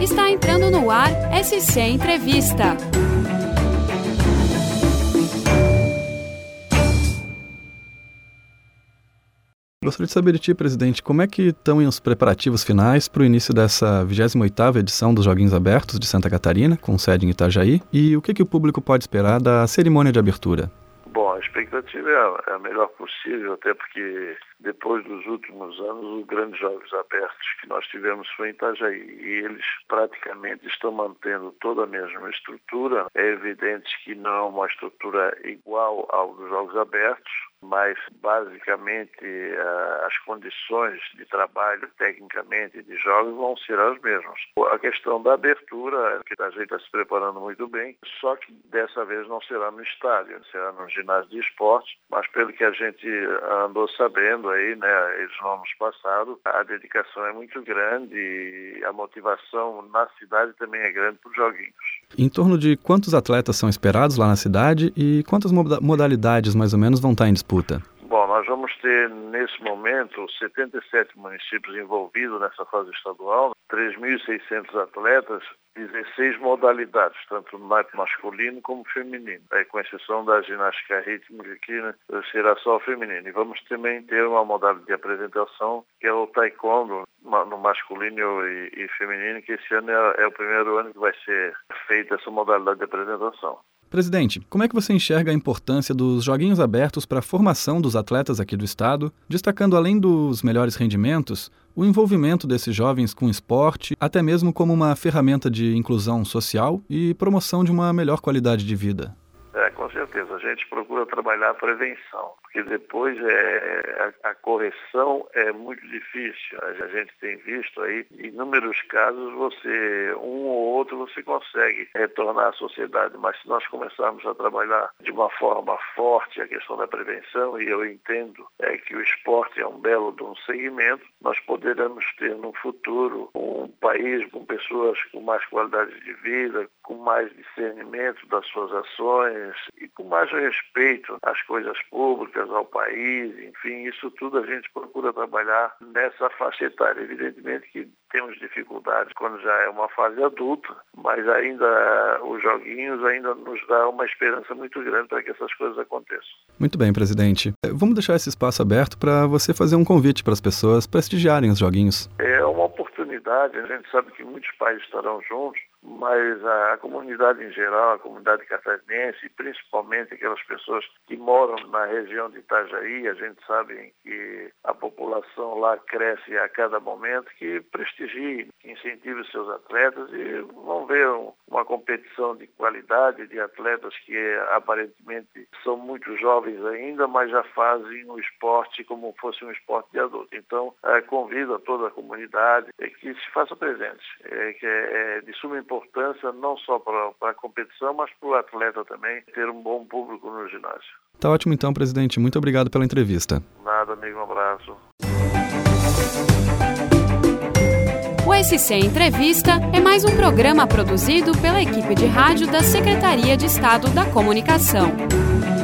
Está entrando no ar SC Entrevista. Gostaria de saber de ti, presidente, como é que estão os preparativos finais para o início dessa 28ª edição dos Joguinhos Abertos de Santa Catarina, com sede em Itajaí, e o que o público pode esperar da cerimônia de abertura? Bom, a expectativa é a melhor possível, até porque depois dos últimos anos, os grandes Jogos Abertos que nós tivemos foi em Itajaí e eles praticamente estão mantendo toda a mesma estrutura. É evidente que não é uma estrutura igual ao dos Jogos Abertos, mas basicamente as condições de trabalho, tecnicamente, de jogos vão ser as mesmas. A questão da abertura, que a gente está se preparando muito bem, só que dessa vez não será no estádio, será no ginásio de esporte, mas pelo que a gente andou sabendo aí, né, eles no ano passado, a dedicação é muito grande e a motivação na cidade também é grande para os joguinhos. Em torno de quantos atletas são esperados lá na cidade e quantas modalidades mais ou menos vão estar em disputa? Bom, nós vamos ter nesse momento 77 municípios envolvidos nessa fase estadual, 3.600 atletas, 16 modalidades, tanto no naipe masculino como feminino, com exceção da ginástica rítmica, que será só feminino. E vamos também ter uma modalidade de apresentação, que é o taekwondo, no masculino e feminino, que esse ano é o primeiro ano que vai ser feita essa modalidade de apresentação. Presidente, como é que você enxerga a importância dos Joguinhos Abertos para a formação dos atletas aqui do estado, destacando além dos melhores rendimentos, o envolvimento desses jovens com o esporte, até mesmo como uma ferramenta de inclusão social e promoção de uma melhor qualidade de vida? Com certeza, a gente procura trabalhar a prevenção, porque depois a correção é muito difícil. A gente tem visto aí inúmeros casos, um ou outro você consegue retornar à sociedade, mas se nós começarmos a trabalhar de uma forma forte a questão da prevenção, e eu entendo que o esporte é um belo de um segmento, nós poderemos ter no futuro um país com pessoas com mais qualidade de vida, com mais discernimento das suas ações e com mais respeito às coisas públicas, ao país, enfim, isso tudo a gente procura trabalhar nessa faixa etária. Evidentemente que temos dificuldades quando já é uma fase adulta, mas ainda os joguinhos ainda nos dá uma esperança muito grande para que essas coisas aconteçam. Muito bem, presidente. Vamos deixar esse espaço aberto para você fazer um convite para as pessoas prestigiarem os joguinhos. É uma oportunidade, a gente sabe que muitos pais estarão juntos, mas a comunidade em geral, a comunidade catarinense, e principalmente aquelas pessoas que moram na região de Itajaí, a gente sabe que a população lá cresce a cada momento, que prestigie, que incentive os seus atletas e vão ver uma competição de qualidade de atletas que aparentemente são muito jovens ainda, mas já fazem o esporte como fosse um esporte de adulto. Então, convido a toda a comunidade que se faça presente, que é de suma importância não só para a competição, mas para o atleta também ter um bom público no ginásio. Tá ótimo então, presidente. Muito obrigado pela entrevista. Nada, amigo. Um abraço. O SC Entrevista é mais um programa produzido pela equipe de rádio da Secretaria de Estado da Comunicação.